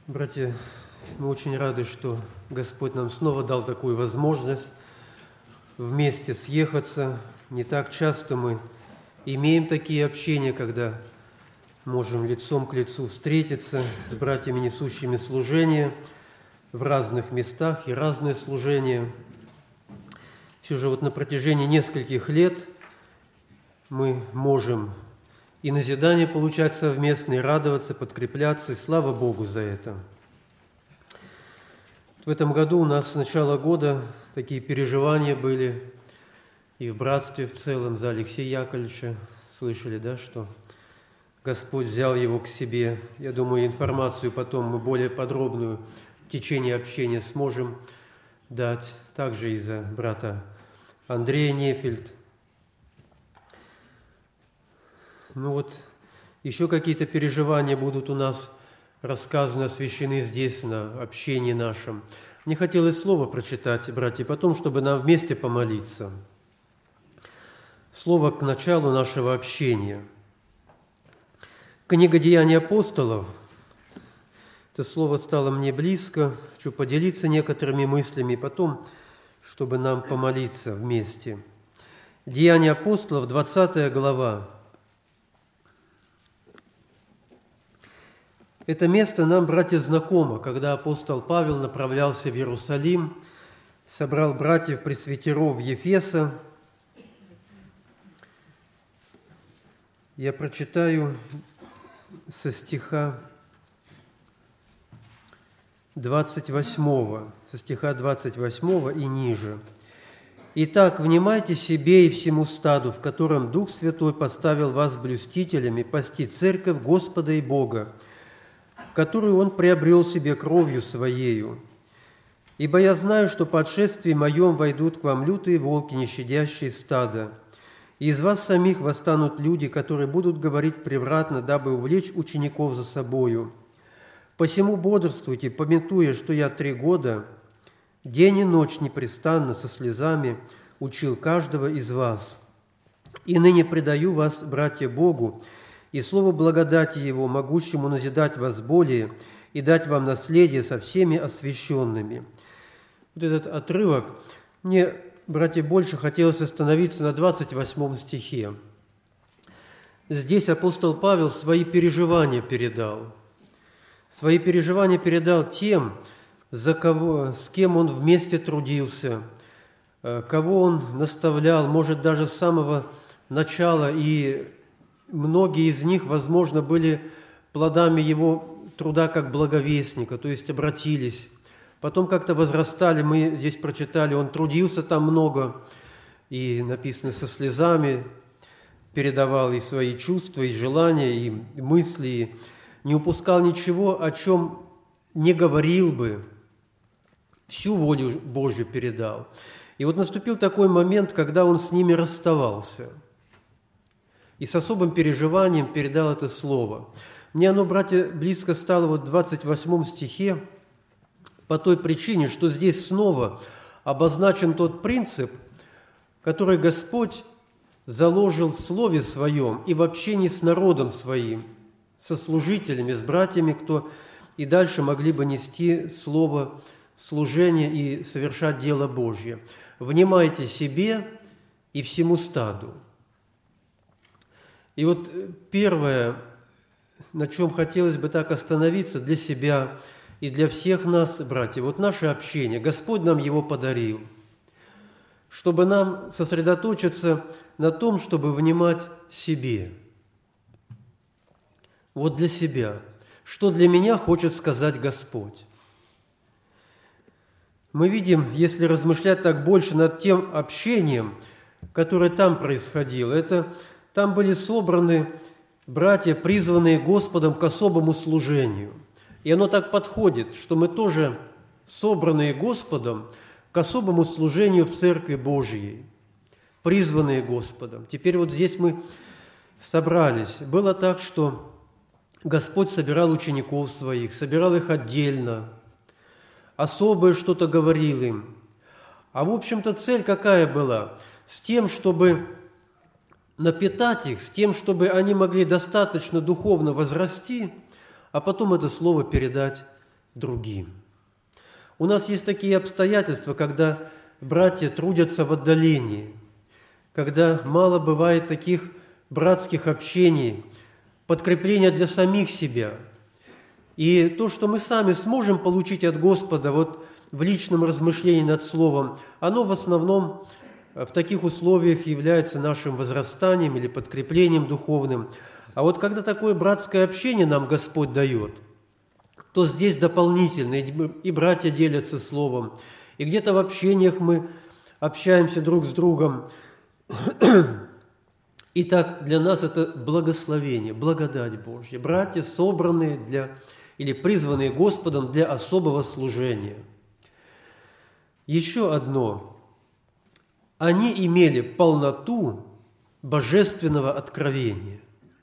Братья, мы очень рады, что Господь нам снова дал такую возможность вместе съехаться. Не так часто мы имеем такие общения, когда можем лицом к лицу встретиться с братьями, несущими служение в разных местах и разные служения. Все же на протяжении нескольких лет мы можем и назидание получать совместно, и радоваться, подкрепляться, и слава Богу за это. В этом году у нас с начала года такие переживания были и в братстве в целом за Алексея Яковлевича. Слышали, да, что Господь взял его к себе. Я думаю, информацию потом мы более подробную в течение общения сможем дать. Также и за брата Андрея Нефельд. Еще какие-то переживания будут у нас рассказаны, освящены здесь, на общении нашем. Мне хотелось слово прочитать, братья, потом, чтобы нам вместе помолиться. Слово к началу нашего общения. Книга «Деяний апостолов». Это слово стало мне близко. Хочу поделиться некоторыми мыслями, потом, чтобы нам помолиться вместе. «Деяния апостолов», 20 глава. Это место нам, братья, знакомо, когда апостол Павел направлялся в Иерусалим, собрал братьев-пресвитеров Ефеса. Я прочитаю со стиха 28 и ниже. «Итак, внимайте себе и всему стаду, в котором Дух Святой поставил вас блюстителями, пасти церковь Господа и Бога, которую Он приобрел себе кровью Своею. Ибо я знаю, что по отшествии Моем войдут к вам лютые волки, не щадящие стада, и из вас самих восстанут люди, которые будут говорить превратно, дабы увлечь учеников за собою. Посему бодрствуйте, памятуя, что я 3 года, день и ночь непрестанно со слезами учил каждого из вас. И ныне предаю вас, братья, Богу, и слово благодати Его, могущему назидать вас более и дать вам наследие со всеми освященными». Этот отрывок, мне, братья, больше хотелось остановиться на 28 стихе. Здесь апостол Павел свои переживания передал. Свои переживания передал тем, с кем он вместе трудился, кого он наставлял, может, даже с самого начала, и многие из них, возможно, были плодами его труда как благовестника, то есть обратились. Потом как-то возрастали, мы здесь прочитали, он трудился там много, и написано, со слезами передавал и свои чувства, и желания, и мысли, и не упускал ничего, о чем не говорил бы, всю волю Божью передал. И наступил такой момент, когда он с ними расставался, и с особым переживанием передал это слово. Мне оно, братья, близко стало в 28 стихе по той причине, что здесь снова обозначен тот принцип, который Господь заложил в Слове Своем и в общении с народом Своим, со служителями, с братьями, кто и дальше могли бы нести слово служения и совершать дело Божье. «Внимайте себе и всему стаду». И первое, на чем хотелось бы так остановиться для себя и для всех нас, братья, наше общение. Господь нам его подарил, чтобы нам сосредоточиться на том, чтобы внимать себе. Для себя. Что для меня хочет сказать Господь? Мы видим, если размышлять так больше над тем общением, которое там происходило, там были собраны братья, призванные Господом к особому служению. И оно так подходит, что мы тоже собранные Господом к особому служению в Церкви Божьей, призванные Господом. Теперь здесь мы собрались. Было так, что Господь собирал учеников своих, собирал их отдельно, особое что-то говорил им. А в общем-то цель какая была? С тем, чтобы напитать их, с тем, чтобы они могли достаточно духовно возрасти, а потом это слово передать другим. У нас есть такие обстоятельства, когда братья трудятся в отдалении, когда мало бывает таких братских общений, подкрепления для самих себя. И то, что мы сами сможем получить от Господа вот в личном размышлении над Словом, оно в основном в таких условиях является нашим возрастанием или подкреплением духовным. А вот когда такое братское общение нам Господь дает, то здесь дополнительно, и братья делятся Словом, и где-то в общениях мы общаемся друг с другом. Итак, для нас это благословение, благодать Божья. Братья, собранные или призванные Господом для особого служения. Еще одно. Они имели полноту божественного откровения.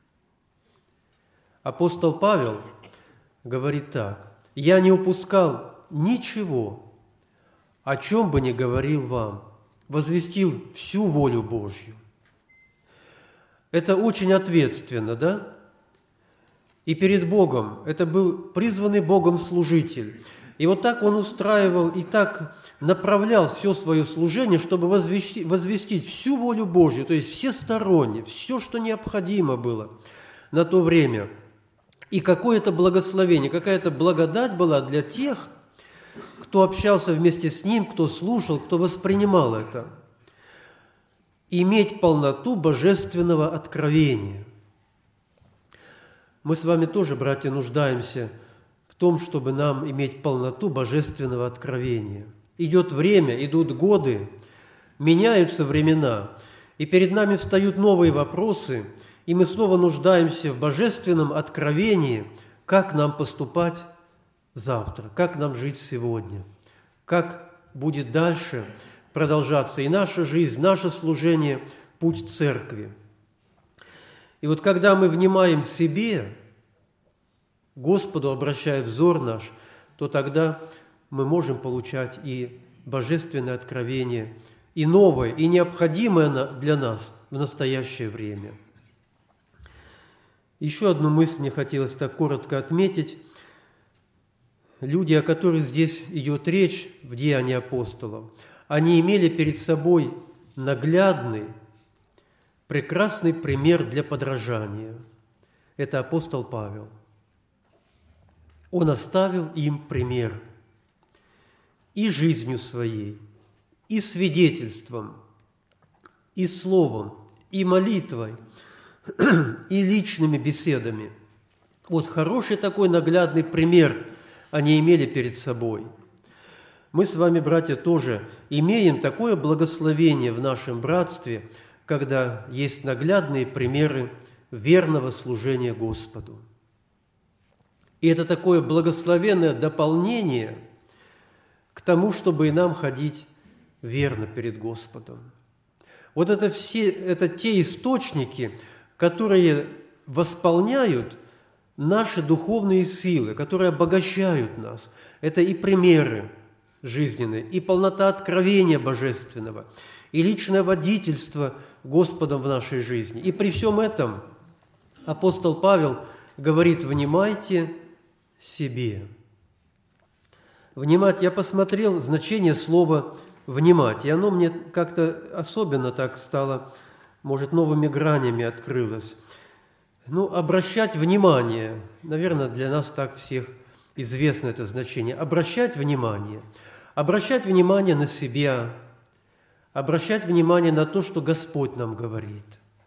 Апостол Павел говорит так: «Я не упускал ничего, о чем бы ни говорил вам, возвестил всю волю Божью». Это очень ответственно, да? И перед Богом, это был призванный Богом служитель. И вот так он устраивал и так направлял все свое служение, чтобы возвестить всю волю Божью, то есть всесторонне, все, что необходимо было на то время. И какое-то благословение, какая-то благодать была для тех, кто общался вместе с ним, кто слушал, кто воспринимал это. Иметь полноту божественного откровения. Мы с вами тоже, братья, нуждаемся в том, чтобы нам иметь полноту божественного откровения. Идет время, идут годы, меняются времена, и перед нами встают новые вопросы, и мы снова нуждаемся в божественном откровении, как нам поступать завтра, как нам жить сегодня, как будет дальше продолжаться и наша жизнь, наше служение, путь церкви. И вот когда мы внимаем себе, Господу обращая взор наш, то тогда мы можем получать и божественное откровение, и новое, и необходимое для нас в настоящее время. Еще одну мысль мне хотелось так коротко отметить. Люди, о которых здесь идет речь в Деянии апостолов, они имели перед собой наглядный, прекрасный пример для подражания. Это апостол Павел. Он оставил им пример и жизнью своей, и свидетельством, и словом, и молитвой, и личными беседами. Вот хороший такой наглядный пример они имели перед собой. Мы с вами, братья, тоже имеем такое благословение в нашем братстве, когда есть наглядные примеры верного служения Господу. И это такое благословенное дополнение к тому, чтобы и нам ходить верно перед Господом. Вот это те источники, которые восполняют наши духовные силы, которые обогащают нас. Это и примеры жизненные, и полнота откровения божественного, и личное водительство Господом в нашей жизни. И при всем этом апостол Павел говорит: «Внимайте себе». Внимать, я посмотрел значение слова «внимать», и оно мне как-то особенно так стало, может, новыми гранями открылось. Обращать внимание, наверное, для нас так всех известно это значение. Обращать внимание на себя, обращать внимание на то, что Господь нам говорит.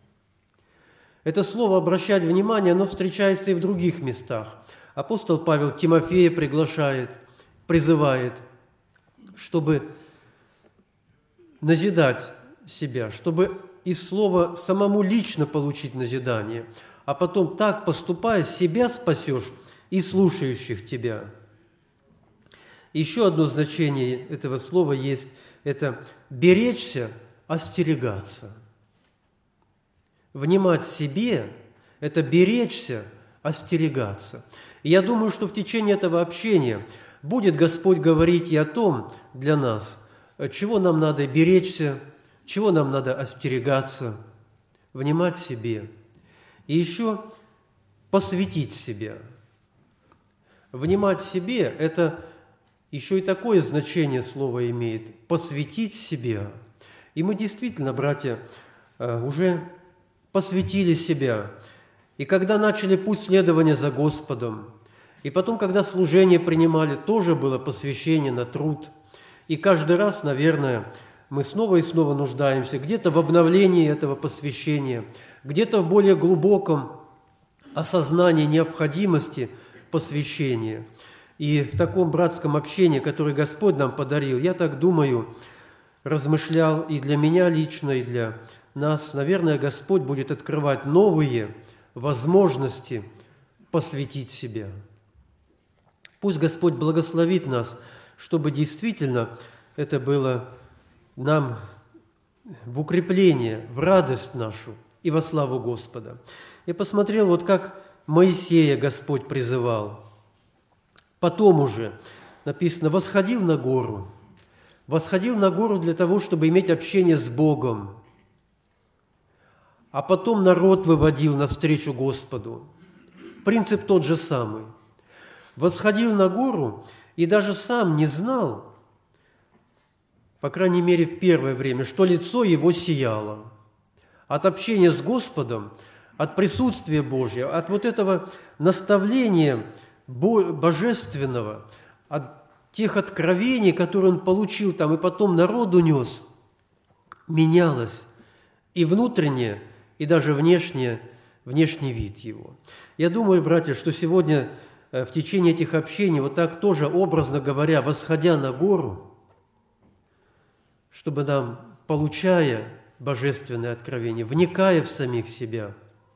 Это слово «обращать внимание», оно встречается и в других местах. Апостол Павел Тимофея приглашает, призывает, чтобы назидать себя, чтобы из слова самому лично получить назидание, а потом так поступая, себя спасешь и слушающих тебя. Еще одно значение этого слова есть – это беречься, остерегаться. Внимать себе – это беречься, остерегаться. И я думаю, что в течение этого общения будет Господь говорить и о том для нас, чего нам надо беречься, чего нам надо остерегаться, внимать себе. И еще посвятить себя. Внимать себе – это еще и такое значение слова имеет – посвятить себя. И мы действительно, братья, уже посвятили себя. И когда начали путь следования за Господом, и потом, когда служение принимали, тоже было посвящение на труд. И каждый раз, наверное, мы снова и снова нуждаемся где-то в обновлении этого посвящения, где-то в более глубоком осознании необходимости посвящения. И в таком братском общении, которое Господь нам подарил, я так думаю, размышлял и для меня лично, и для нас, наверное, Господь будет открывать новые возможности посвятить себя. Пусть Господь благословит нас, чтобы действительно это было нам в укрепление, в радость нашу и во славу Господа. Я посмотрел, вот как Моисея Господь призывал. Потом уже написано, восходил на гору для того, чтобы иметь общение с Богом, а потом народ выводил навстречу Господу. Принцип тот же самый. Восходил на гору и даже сам не знал, по крайней мере в первое время, что лицо его сияло. От общения с Господом, от присутствия Божьего, от вот этого наставления божественного, от тех откровений, которые он получил там и потом народу нес, менялось и внутреннее, и даже внешний вид его. Я думаю, братья, что сегодня в течение этих общений, вот так тоже, образно говоря, восходя на гору, чтобы нам, получая божественное откровение, вникая в самих себя,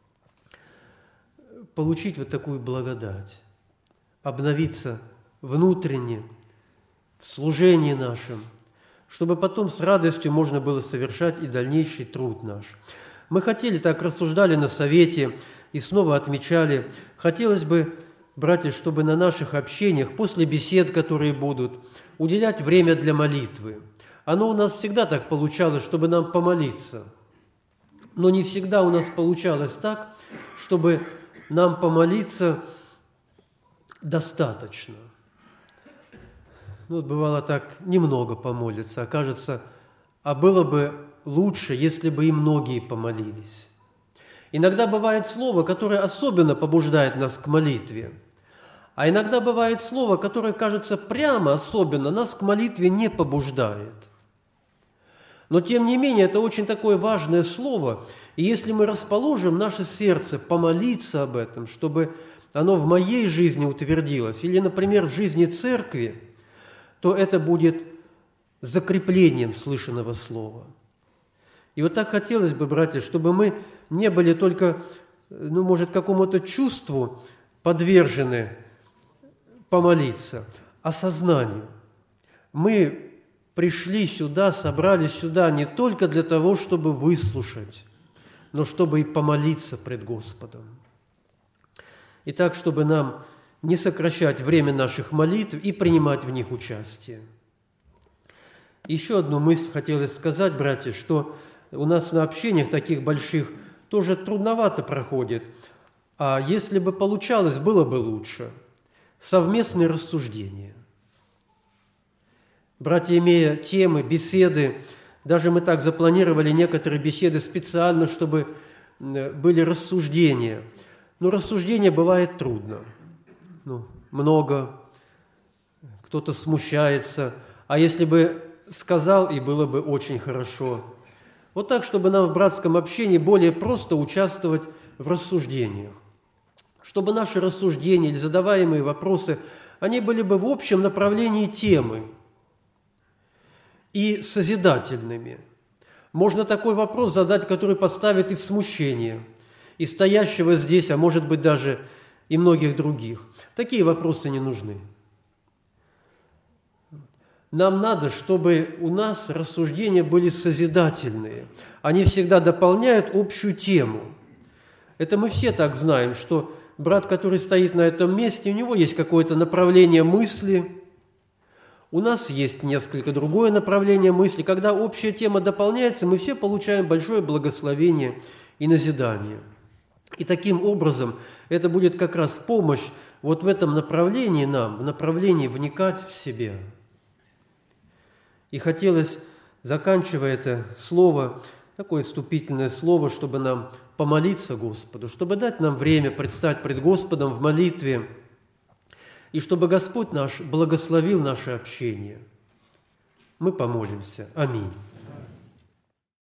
получить вот такую благодать, обновиться внутренне, в служении нашем, чтобы потом с радостью можно было совершать и дальнейший труд наш. Мы хотели, так рассуждали на совете и снова отмечали, хотелось бы, братья, чтобы на наших общениях, после бесед, которые будут, уделять время для молитвы. Оно у нас всегда так получалось, чтобы нам помолиться. Но не всегда у нас получалось так, чтобы нам помолиться достаточно. Ну, бывало так, немного помолиться, окажется, а было бы лучше, если бы и многие помолились. Иногда бывает слово, которое особенно побуждает нас к молитве, а иногда бывает слово, которое, кажется, прямо особенно нас к молитве не побуждает. Но, тем не менее, это очень такое важное слово, и если мы расположим наше сердце помолиться об этом, чтобы оно в моей жизни утвердилось, или, например, в жизни церкви, то это будет закреплением слышанного слова. И вот так хотелось бы, братья, чтобы мы не были только, может, какому-то чувству подвержены помолиться, а сознанию. Мы пришли сюда, собрались сюда не только для того, чтобы выслушать, но чтобы и помолиться пред Господом. И так, чтобы нам не сокращать время наших молитв и принимать в них участие. Еще одну мысль хотелось сказать, братья, что у нас на общениях таких больших тоже трудновато проходит, а если бы получалось, было бы лучше. Совместные рассуждения. Братья, имея темы, беседы, даже мы так запланировали некоторые беседы специально, чтобы были рассуждения. Но рассуждение бывает трудно. Много, кто-то смущается, а если бы сказал, и было бы очень хорошо. Вот так, чтобы нам в братском общении более просто участвовать в рассуждениях, чтобы наши рассуждения или задаваемые вопросы, они были бы в общем направлении темы и созидательными. Можно такой вопрос задать, который поставит и в смущение, и стоящего здесь, а может быть даже и многих других. Такие вопросы не нужны. Нам надо, чтобы у нас рассуждения были созидательные. Они всегда дополняют общую тему. Это мы все так знаем, что брат, который стоит на этом месте, у него есть какое-то направление мысли, у нас есть несколько другое направление мысли. Когда общая тема дополняется, мы все получаем большое благословение и назидание. И таким образом это будет как раз помощь вот в этом направлении нам, в направлении вникать в себя. И хотелось, заканчивая это слово, такое вступительное слово, чтобы нам помолиться Господу, чтобы дать нам время предстать пред Господом в молитве, и чтобы Господь наш благословил наше общение. Мы помолимся. Аминь.